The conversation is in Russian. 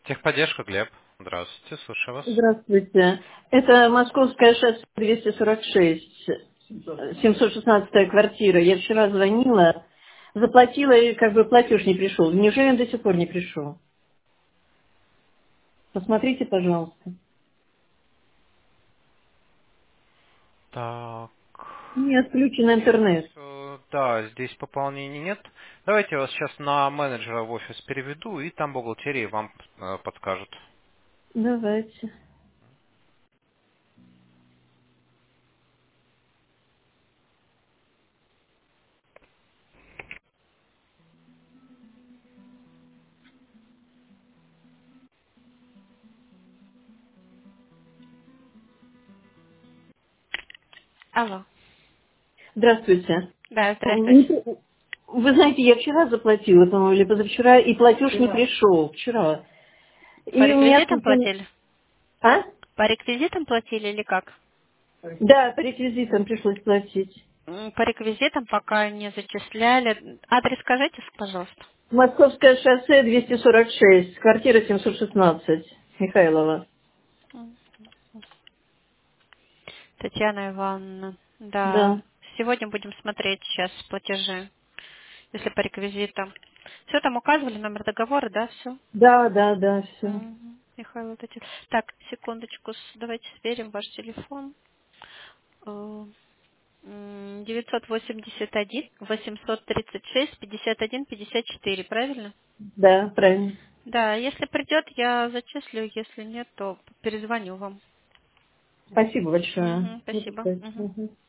Техподдержка, Глеб. Здравствуйте, слушаю вас. Здравствуйте. Это Московское шоссе 246, 716 квартира. Я вчера звонила, заплатила, и как бы платеж не пришел. Неужели он до сих пор не пришел? Посмотрите, пожалуйста. Так. Не отключен интернет. Да, здесь пополнений нет. Давайте я вас сейчас на менеджера в офис переведу, и там бухгалтерии вам подскажут. Давайте. Алло. Здравствуйте. Да, здравствуйте. Вы знаете, я вчера заплатила, по-моему, или позавчера, и платеж не пришел. Вчера. По И у меня... реквизитам платили? А? По реквизитам платили или как? Да, по реквизитам пришлось платить. По реквизитам пока не зачисляли. Адрес скажите, пожалуйста. Московское шоссе 246, квартира 716, Михайлова. Татьяна Ивановна. Да, Да. Сегодня будем смотреть сейчас платежи, если по реквизитам. Все там указывали, номер договора, да, все? да, все. Михаил, вот эти. Так, секундочку, давайте сверим ваш телефон. 981 836 51 54, правильно? Да, правильно. Да, если придет, я зачислю, если нет, то перезвоню вам. Спасибо большое. Спасибо. Мгм.